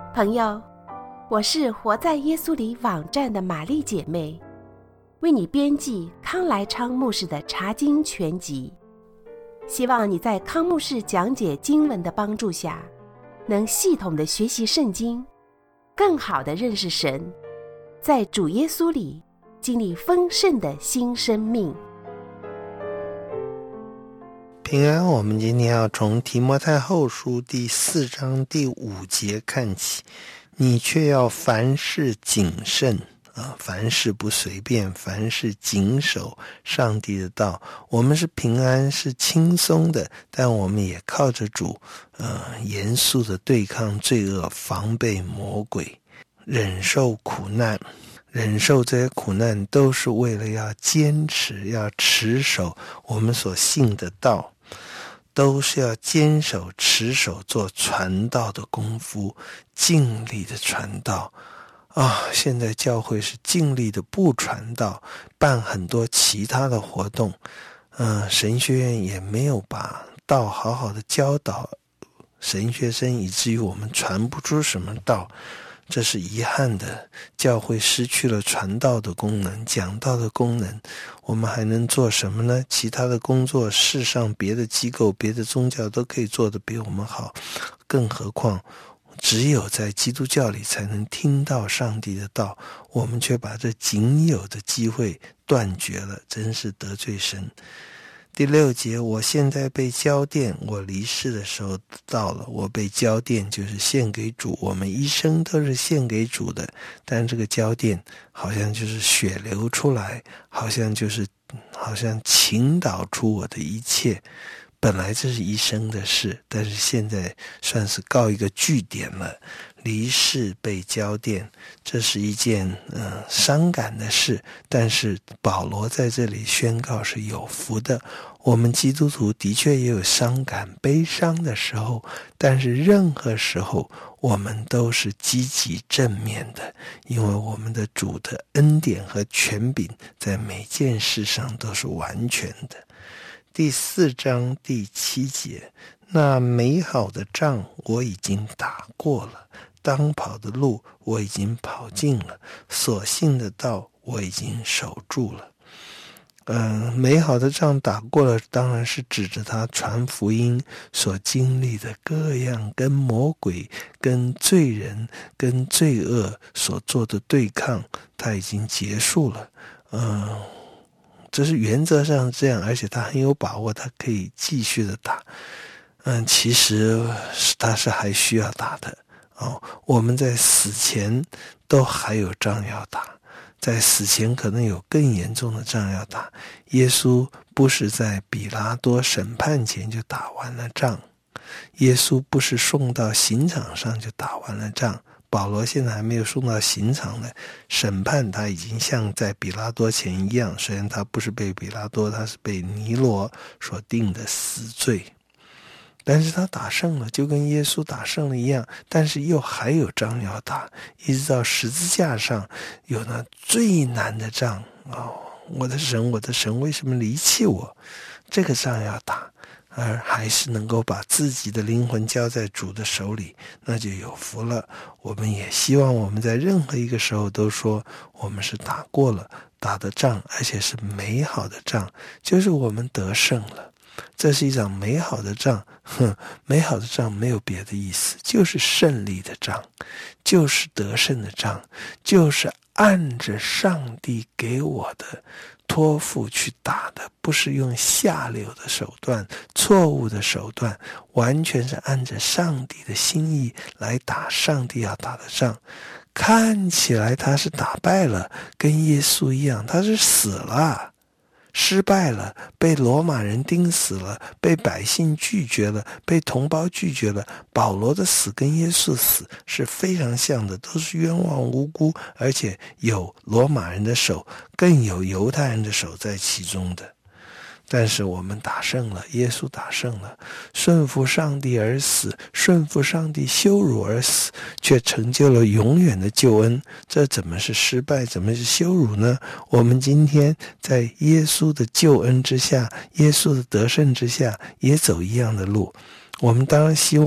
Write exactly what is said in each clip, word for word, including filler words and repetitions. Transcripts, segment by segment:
朋友，我是活在耶稣里网站的玛丽姐妹，为你编辑康来昌牧师的查经全集，希望你在康牧师讲解经文的帮助下，能系统的学习圣经，更好的认识神，在主耶稣里经历丰盛的新生命。 平安，我们今天要从提摩太后书第四章第五节看起。你却要凡事谨慎啊，凡事不随便，凡事谨守上帝的道。我们是平安，是轻松的，但我们也靠着主呃，严肃的对抗罪恶，防备魔鬼，忍受苦难。忍受这些苦难都是为了要坚持，要持守我们所信的道，都是要坚守持守做传道的功夫，尽力的传道啊！现在教会是尽力的不传道，办很多其他的活动，嗯、呃，神学院也没有把道好好的教导神学生，以至于我们传不出什么道。这是遗憾的，教会失去了传道的功能，讲道的功能，我们还能做什么呢？其他的工作，世上别的机构、别的宗教都可以做得比我们好，更何况只有在基督教里才能听到上帝的道，我们却把这仅有的机会断绝了，真是得罪神。第六节，我现在被交奠，我离世的时候到了。我被交奠就是献给主，我们一生都是献给主的，但这个交奠好像就是血流出来，好像就是好像倾倒出我的一切。本来这是一生的事，但是现在算是告一个句点了。离世被交奠，这是一件呃伤感的事，但是保罗在这里宣告是有福的。我们基督徒的确也有伤感悲伤的时候，但是任何时候我们都是积极正面的，因为我们的主的恩典和权柄在每件事上都是完全的。第四章第七节，那美好的仗我已经打过了，当跑的路我已经跑尽了，所信的道我已经守住了。嗯，美好的仗打过了，当然是指着他传福音所经历的各样跟魔鬼、跟罪人、跟罪恶所做的对抗，他已经结束了。嗯，这是原则上这样，而且他很有把握，他可以继续的打。嗯，其实他是还需要打的哦。我们在死前都还有仗要打。在死前可能有更严重的仗要打。耶稣不是在比拉多审判前就打完了仗，耶稣不是送到刑场上就打完了仗。保罗现在还没有送到刑场呢，审判他已经像在比拉多前一样，虽然他不是被比拉多，他是被尼罗所定的死罪，但是他打胜了，就跟耶稣打胜了一样，但是又还有仗要打，一直到十字架上有那最难的仗哦，我的神，我的神，为什么离弃我？这个仗要打，而还是能够把自己的灵魂交在主的手里，那就有福了。我们也希望我们在任何一个时候都说，我们是打过了，打的仗，而且是美好的仗，就是我们得胜了。这是一场美好的仗，哼，美好的仗没有别的意思，就是胜利的仗，就是得胜的仗，就是按着上帝给我的托付去打的，不是用下流的手段、错误的手段，完全是按着上帝的心意来打上帝要打的仗。看起来他是打败了，跟耶稣一样，他是死了。失败了，被罗马人钉死了，被百姓拒绝了，被同胞拒绝了。保罗的死跟耶稣死是非常像的，都是冤枉无辜，而且有罗马人的手，更有犹太人的手在其中的。但是我们打胜了，耶稣打胜了，顺服上帝而死，顺服上帝羞辱而死，却成就了永远的救恩。这怎么是失败，怎么是羞辱呢？我们今天在耶稣的救恩之下，耶稣的得胜之下，也走一样的路。我们当然希望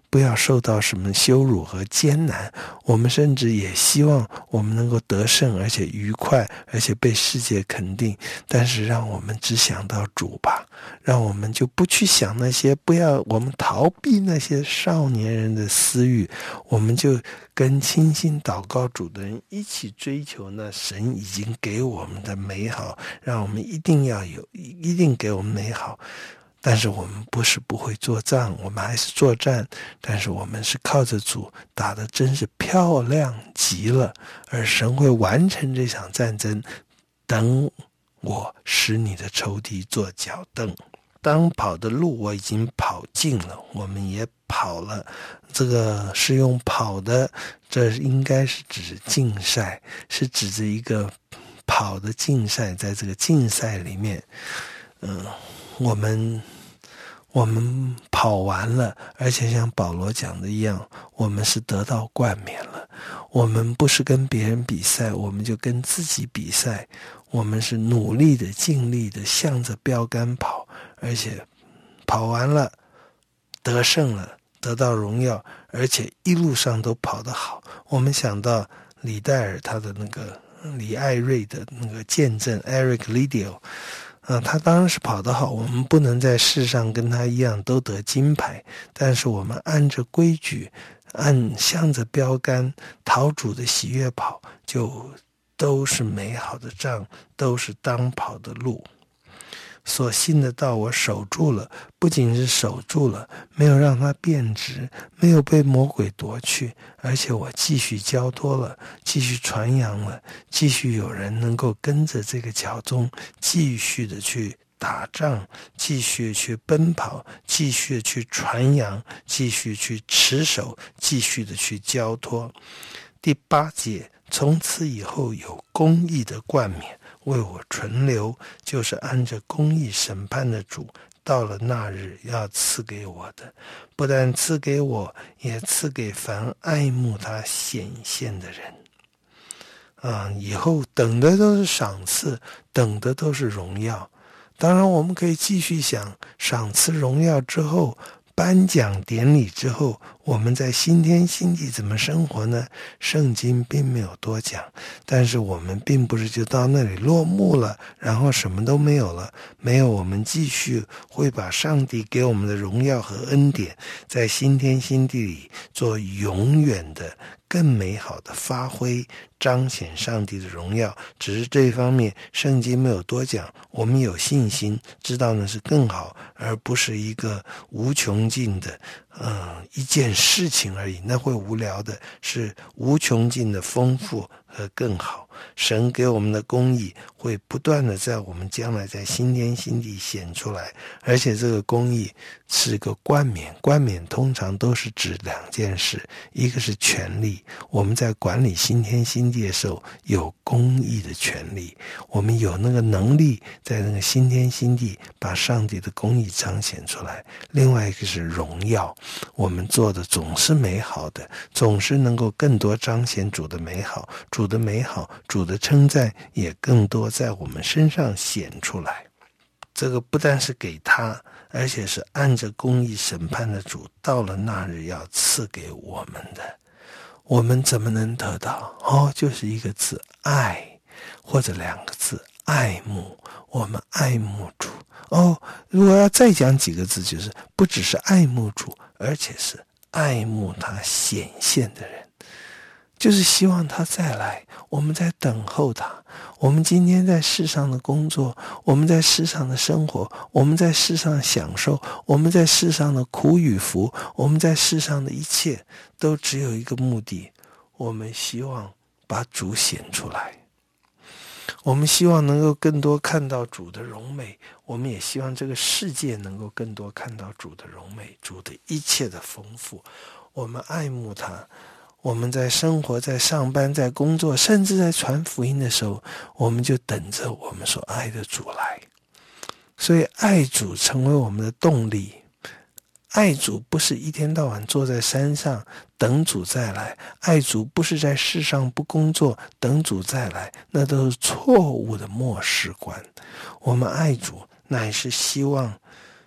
不要受到什么羞辱和艰难，我们甚至也希望我们能够得胜，而且愉快，而且被世界肯定。但是让我们只想到主吧，让我们就不去想那些，不要我们逃避那些少年人的私欲，我们就跟倾心祷告主的人一起追求那神已经给我们的美好，让我们一定要有，一定给我们美好。但是我们不是不会作战，我们还是作战，但是我们是靠着主打得真是漂亮极了，而神会完成这场战争。等我使你的仇敌做脚凳。当跑的路我已经跑尽了，我们也跑了，这个是用跑的，这应该是指竞赛，是指着一个跑的竞赛，在这个竞赛里面，嗯，我们我们跑完了，而且像保罗讲的一样，我们是得到冠冕了。我们不是跟别人比赛，我们就跟自己比赛，我们是努力的、尽力的向着标杆跑，而且跑完了，得胜了，得到荣耀，而且一路上都跑得好。我们想到李戴尔他的那个李艾瑞的那个见证 Eric Liddell，啊，他当然是跑得好，我们不能在世上跟他一样都得金牌，但是我们按着规矩，按向着标杆，讨主的喜悦跑，就都是美好的仗，都是当跑的路。所信的道我守住了，不仅是守住了，没有让它变质，没有被魔鬼夺去，而且我继续交托了，继续传扬了，继续有人能够跟着这个脚踪继续的去打仗，继续去奔跑，继续去传扬，继续去持守，继续的去交托。第八节，从此以后有公义的冠冕为我存留，就是按着公义审判的主，到了那日要赐给我的，不但赐给我，也赐给凡爱慕他显现的人。啊，以后等的都是赏赐，等的都是荣耀。当然我们可以继续想，赏赐荣耀之后，颁奖典礼之后，我们在新天新地怎么生活呢？圣经并没有多讲，但是我们并不是就到那里落幕了，然后什么都没有了。没有，我们继续会把上帝给我们的荣耀和恩典，在新天新地里做永远的更美好的发挥，彰显上帝的荣耀。只是这一方面圣经没有多讲，我们有信心知道那是更好，而不是一个无穷尽的呃一件事情而已，那会无聊的，是无穷尽的丰富和更好。神给我们的公义会不断的在我们将来在新天新地显出来，而且这个公义是个冠冕，冠冕通常都是指两件事，一个是权力，我们在管理新天新地的时候有公义的权利，我们有那个能力在那个新天新地把上帝的公义彰显出来。另外一个是荣耀，我们做的总是美好的，总是能够更多彰显主的美好，主的美好，主的称赞也更多在我们身上显出来。这个不但是给他，而且是按着公义审判的主，到了那日要赐给我们的。我们怎么能得到？哦，就是一个字，爱，或者两个字，爱慕。我们爱慕主。哦，如果要再讲几个字，就是不只是爱慕主，而且是爱慕他显现的人，就是希望他再来，我们在等候他。我们今天在世上的工作，我们在世上的生活，我们在世上享受，我们在世上的苦与福，我们在世上的一切都只有一个目的，我们希望把主显出来，我们希望能够更多看到主的荣美，我们也希望这个世界能够更多看到主的荣美，主的一切的丰富。我们爱慕他，我们在生活，在上班，在工作，甚至在传福音的时候，我们就等着我们所爱的主来。所以爱主成为我们的动力。爱主不是一天到晚坐在山上等主再来，爱主不是在世上不工作等主再来，那都是错误的末世观。我们爱主乃是希望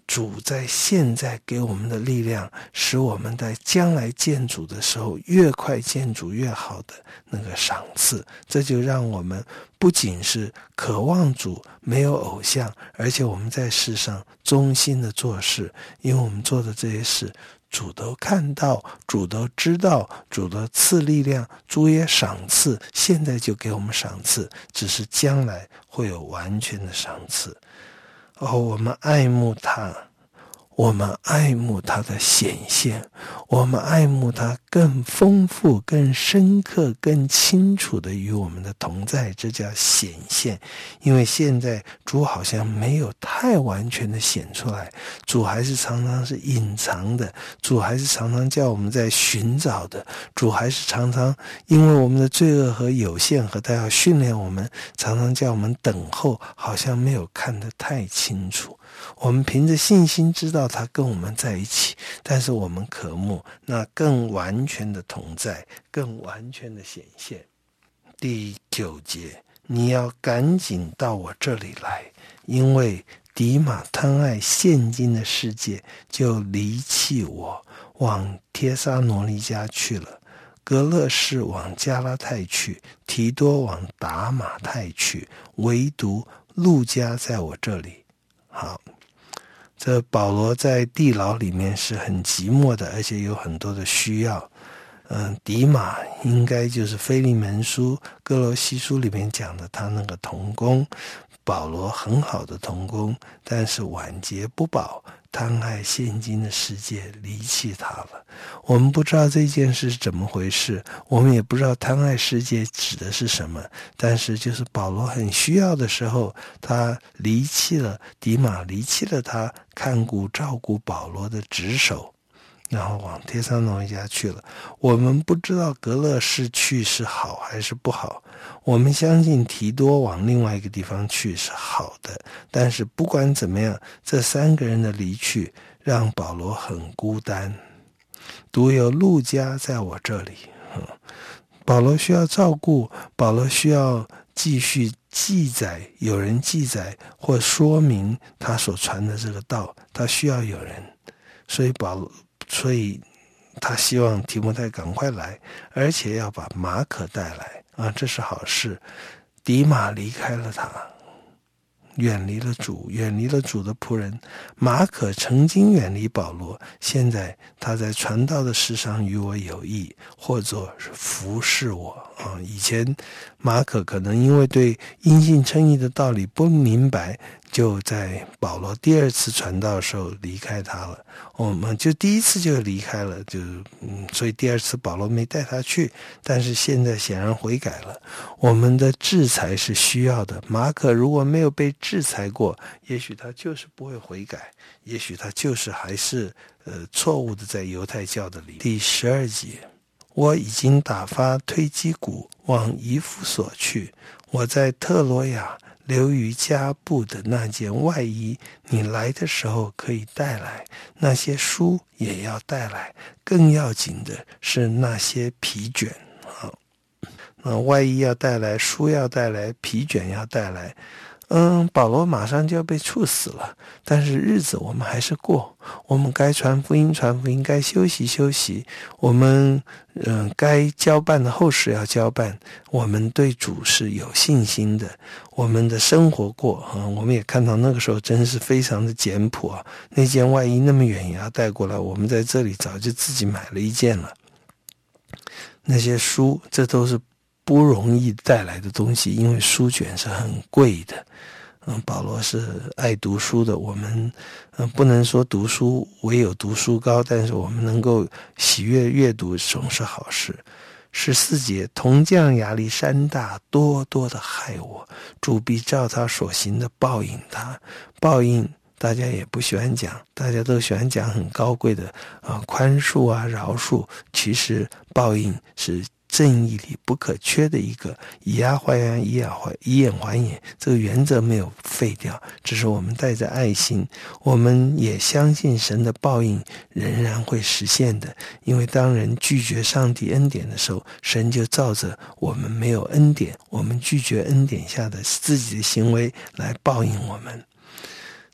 主在现在给我们的力量，使我们在将来见主的时候越快见主越好的那个赏赐。这就让我们不仅是渴望主，没有偶像，而且我们在世上忠心的做事，因为我们做的这些事主都看到，主都知道，主都赐力量，主也赏赐，现在就给我们赏赐，只是将来会有完全的赏赐。哦，我们爱慕他，我们爱慕他的显现，我们爱慕他更丰富、更深刻、更清楚的与我们的同在，这叫显现。因为现在主好像没有太完全的显出来，主还是常常是隐藏的，主还是常常叫我们在寻找的，主还是常常因为我们的罪恶和有限和他要训练我们，常常叫我们等候，好像没有看得太清楚。我们凭着信心知道他跟我们在一起，但是我们渴慕那更完全的同在，更完全的显现。第九节，你要赶紧到我这里来，因为迪马贪爱现今的世界，就离弃我，往帖撒罗尼迦去了。格勒士往加拉太去，提多往达马太去，唯独路加在我这里。好，这保罗在地牢里面是很寂寞的，而且有很多的需要。嗯，迪马应该就是腓利门书、哥罗西书里面讲的他那个同工。保罗很好的同工，但是晚节不保，贪爱现今的世界，离弃他了。我们不知道这件事是怎么回事，我们也不知道贪爱世界指的是什么，但是就是保罗很需要的时候，他离弃了迪马，离弃了他看顾照顾保罗的职守，然后往帖撒罗尼迦去了。我们不知道格勒士去是好还是不好，我们相信提多往另外一个地方去是好的，但是不管怎么样，这三个人的离去让保罗很孤单。独有路加在我这里，嗯，保罗需要照顾，保罗需要继续记载，有人记载或说明他所传的这个道，他需要有人，所以保罗所以他希望提摩太赶快来，而且要把马可带来啊，这是好事。迪马离开了他，远离了主，远离了主的仆人。马可曾经远离保罗，现在他在传道的事上与我有益，或者是服侍我啊。以前马可可能因为对因信称义的道理不明白，就在保罗第二次传道的时候离开他了。我们就第一次就离开了，就嗯，所以第二次保罗没带他去，但是现在显然悔改了。我们的制裁是需要的，马可如果没有被制裁过，也许他就是不会悔改，也许他就是还是呃错误的在犹太教的里。第十二节，我已经打发推基古往以弗所去，我在特罗亚留于加布的那件外衣，你来的时候可以带来，那些书也要带来，更要紧的是那些皮卷。好，那外衣要带来，书要带来，皮卷要带来。嗯，保罗马上就要被处死了，但是日子我们还是过，我们该传福音传福音，该休息休息，我们嗯、呃、该交办的后事要交办，我们对主是有信心的，我们的生活过啊、嗯，我们也看到那个时候真是非常的简朴啊，那件外衣那么远也要带过来，我们在这里早就自己买了一件了。那些书，这都是不容易带来的东西，因为书卷是很贵的。嗯，保罗是爱读书的，我们嗯不能说读书唯有读书高，但是我们能够喜悦阅读总是好事。十四节，铜匠亚历山大多多的害我，主必照他所行的报应他。报应大家也不喜欢讲，大家都喜欢讲很高贵的啊、呃、宽恕啊饶恕，其实报应是正义里不可缺的一个，以牙还牙，以眼还以眼还眼，这个原则没有废掉，只是我们带着爱心，我们也相信神的报应仍然会实现的。因为当人拒绝上帝恩典的时候，神就照着我们没有恩典，我们拒绝恩典下的自己的行为来报应我们。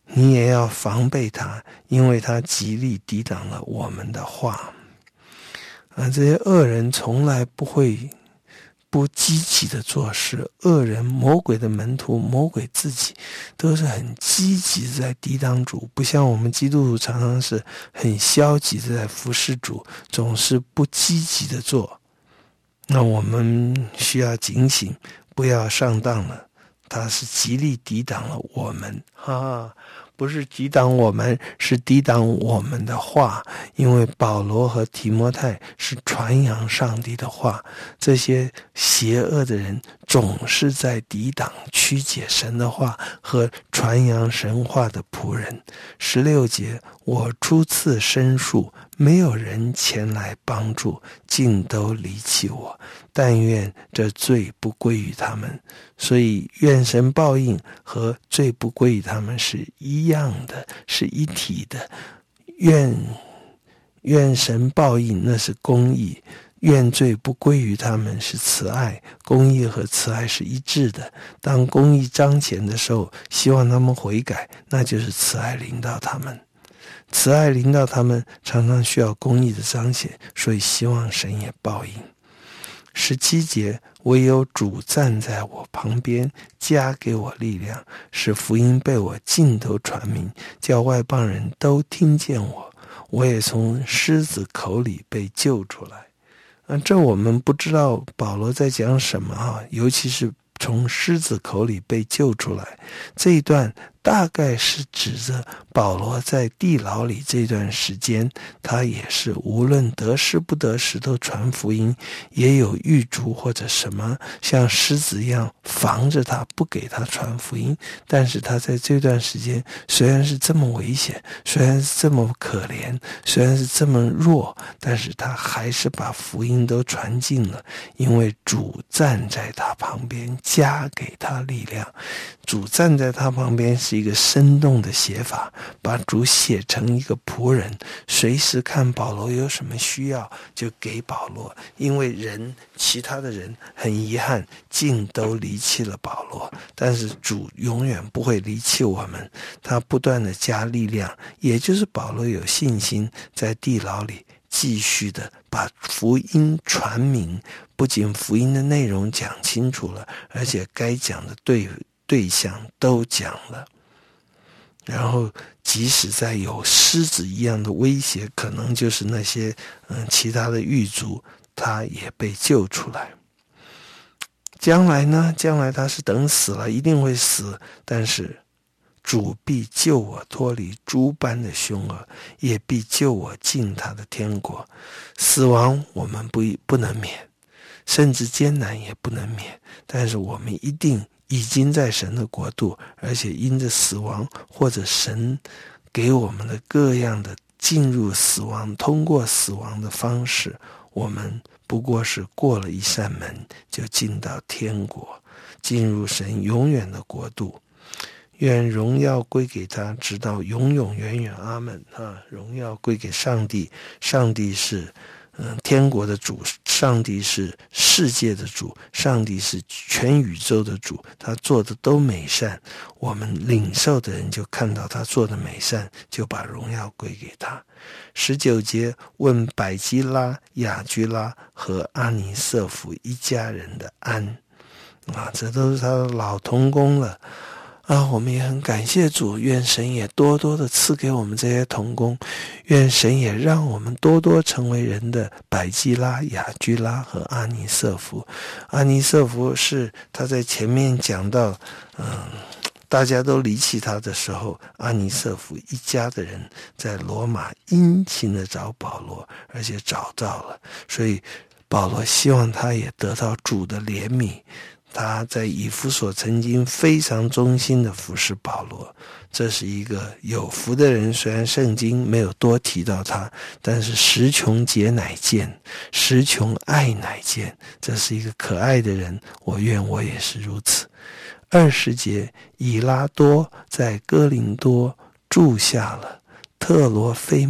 你也要防备他，因为他极力抵挡了我们的话。啊，这些恶人从来不会不积极的做事，恶人、魔鬼的门徒、魔鬼自己都是很积极的在抵挡主，不像我们基督徒常常是很消极的在服侍主，总是不积极的做。那我们需要警醒，不要上当了。他是极力抵挡了我们，哈哈，不是抵挡我们，是抵挡我们的话。因为保罗和提摩太是传扬上帝的话，这些邪恶的人总是在抵挡曲解神的话和传扬神话的仆人。十六节，我初次申诉，没有人前来帮助，尽都离弃我，但愿这罪不归于他们。所以愿神报应和罪不归于他们是一样的，是一体的。愿愿神报应，那是公义；愿罪不归于他们是慈爱。公义和慈爱是一致的。当公义彰显的时候，希望他们悔改，那就是慈爱临到他们。慈爱临到他们，常常需要公义的彰显，所以希望神也报应。十七节，唯有主站在我旁边，加给我力量，使福音被我尽都传明，叫外邦人都听见我。我也从狮子口里被救出来。啊，这我们不知道保罗在讲什么啊，尤其是从狮子口里被救出来这一段，大概是指着保罗在地牢里这段时间，他也是无论得失不得失都传福音，也有狱卒或者什么像狮子一样防着他，不给他传福音。但是他在这段时间虽然是这么危险，虽然是这么可怜，虽然是这么弱，但是他还是把福音都传尽了，因为主站在他旁边，加给他力量。主站在他旁边是一个生动的写法，把主写成一个仆人，随时看保罗有什么需要就给保罗。因为人其他的人很遗憾尽都离弃了保罗，但是主永远不会离弃我们，他不断的加力量，也就是保罗有信心在地牢里继续的把福音传明，不仅福音的内容讲清楚了，而且该讲的对对象都讲了。然后即使在有狮子一样的威胁，可能就是那些嗯其他的狱卒，他也被救出来。将来呢？将来他是等死了，一定会死，但是主必救我脱离诸般的凶恶，也必救我进他的天国。死亡我们不不能免，甚至艰难也不能免，但是我们一定已经在神的国度，而且因着死亡或者神给我们的各样的进入死亡，通过死亡的方式，我们不过是过了一扇门就进到天国，进入神永远的国度。愿荣耀归给他，直到永永远远。阿们啊！荣耀归给上帝，上帝是嗯天国的主，上帝是世界的主，上帝是全宇宙的主，他做的都美善，我们领受的人就看到他做的美善，就把荣耀归给他。十九节，问百基拉、雅居拉和阿尼瑟弗一家人的安。啊，这都是他的老同工了啊，我们也很感谢主，愿神也多多的赐给我们这些同工，愿神也让我们多多成为人的百基拉、雅居拉和阿尼瑟弗。阿尼瑟弗是他在前面讲到嗯，大家都离弃他的时候，阿尼瑟弗一家的人在罗马殷勤的找保罗，而且找到了，所以保罗希望他也得到主的怜悯。他在以弗所曾经非常忠心的服侍保罗，这是一个有福的人。虽然圣经没有多提到他，但是时穷节乃见，时穷爱乃见，这是一个可爱的人，我愿我也是如此。二十节，以拉多在哥林多住下了，特罗菲摩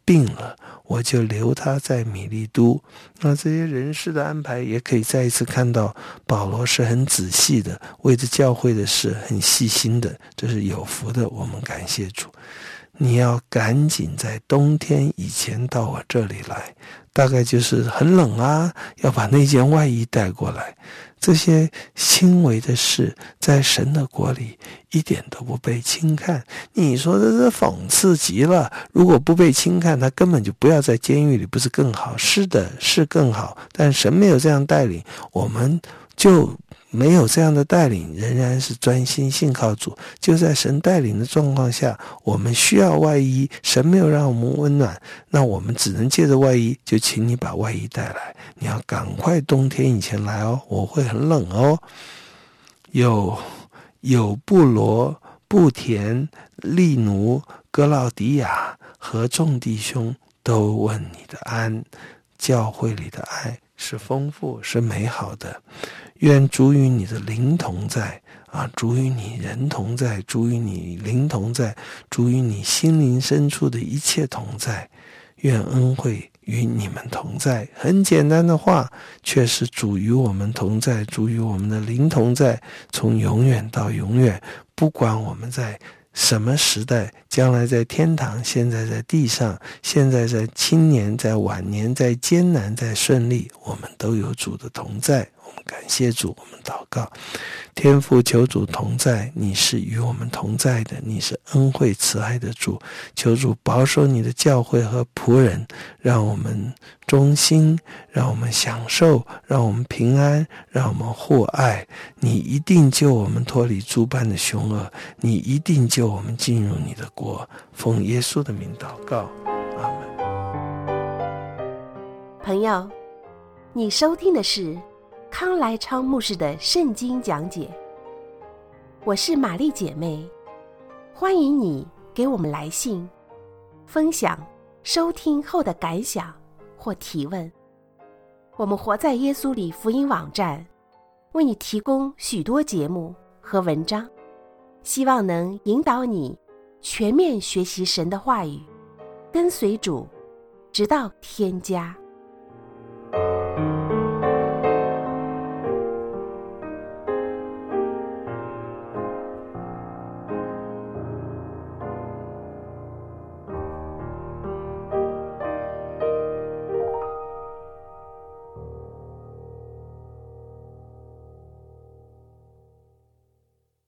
病了，我就留他在米利都。那这些人事的安排也可以再一次看到保罗是很仔细的，为着教会的事很细心的，这是有福的，我们感谢主。你要赶紧在冬天以前到我这里来，大概就是很冷啊，要把那件外衣带过来。这些轻微的事在神的国里一点都不被轻看。你说这是讽刺极了，如果不被轻看，他根本就不要在监狱里，不是更好？是的，是更好，但神没有这样带领，我们就没有这样的带领，仍然是专心信靠主。就在神带领的状况下，我们需要外衣，神没有让我们温暖，那我们只能借着外衣，就请你把外衣带来。你要赶快冬天以前来哦，我会很冷哦。有有布罗、布田、利奴、格老迪亚和众弟兄都问你的安。教会里的爱是丰富，是美好的。愿主与你的灵同在啊，主与你人同在，主与你灵同在，主与你心灵深处的一切同在。愿恩惠与你们同在。很简单的话，却是主与我们同在，主与我们的灵同在，从永远到永远。不管我们在什么时代，将来在天堂，现在在地上，现在在青年，在晚年，在艰难，在顺利，我们都有主的同在。我们感谢主，我们祷告，天父求主同在，你是与我们同在的，你是恩惠慈爱的主，求主保守你的教会和仆人，让我们忠心，让我们享受，让我们平安，让我们互爱。你一定救我们脱离诸般的凶恶，你一定救我们进入你的国。奉耶稣的名祷告，阿们。 朋友，你收听的是康来昌牧师的圣经讲解。我是玛丽姐妹，欢迎你给我们来信，分享收听后的感想或提问。我们活在耶稣里福音网站为你提供许多节目和文章，希望能引导你全面学习神的话语，跟随主，直到天家。